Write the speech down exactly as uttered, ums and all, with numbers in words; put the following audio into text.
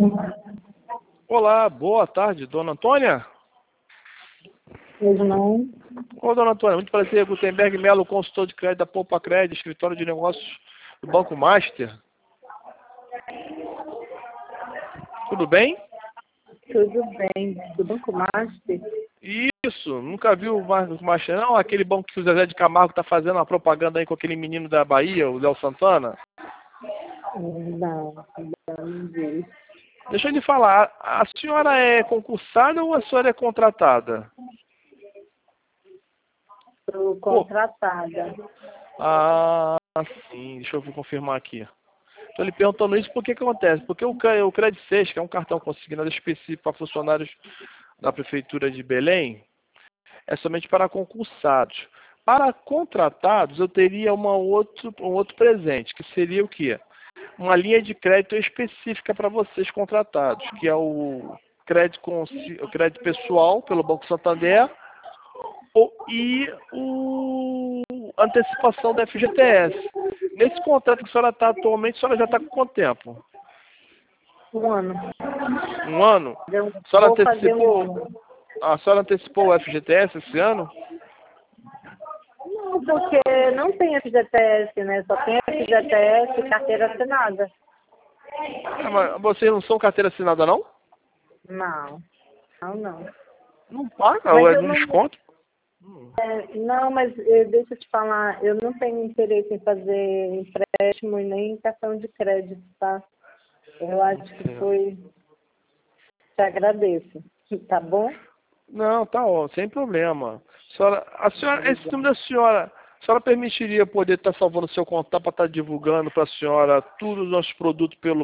Olá, boa tarde, dona Antônia? Pois não. Ô, dona Antônia, muito prazer, Gutenberg Melo, consultor de crédito da Poupa Crédito, escritório de negócios do Banco Master. Tudo bem? Tudo bem. Do Banco Master? Isso, nunca viu o Banco Master, não? Aquele banco que o Zezé de Camargo está fazendo uma propaganda aí com aquele menino da Bahia, o Léo Santana? Não, não vi. Deixa eu lhe falar, a senhora é concursada ou a senhora é contratada? Estou contratada. Ah, sim, deixa eu confirmar aqui. Estou lhe perguntando isso porque que acontece? Porque o, o Credit seis, que é um cartão consignado específico para funcionários da Prefeitura de Belém, é somente para concursados. Para contratados, eu teria uma outro, um outro presente, que seria o quê? Uma linha de crédito específica para vocês contratados, que é o crédito, o crédito pessoal pelo Banco Santander e o antecipação da F G T S. Nesse contrato que a senhora está atualmente, a senhora já está com quanto tempo? Um ano. Um ano? Eu A senhora vou fazer um antecipou, ano. a senhora antecipou o F G T S esse ano? Não, porque não tem F G T S, né? Só tem F G T S e carteira assinada. Ah, mas vocês não são carteira assinada, não? Não. Não, não. Não paga, ou Mas é eu no não... desconto? É, não, mas eh, deixa eu te falar, eu não tenho interesse em fazer empréstimo e nem cartão de crédito, tá? Eu acho que foi... Te agradeço. Tá bom? Não, tá ó, sem problema. A senhora, a senhora, esse número da senhora, a senhora permitiria poder estar salvando seu contato para estar divulgando para a senhora todos os nossos produtos pelo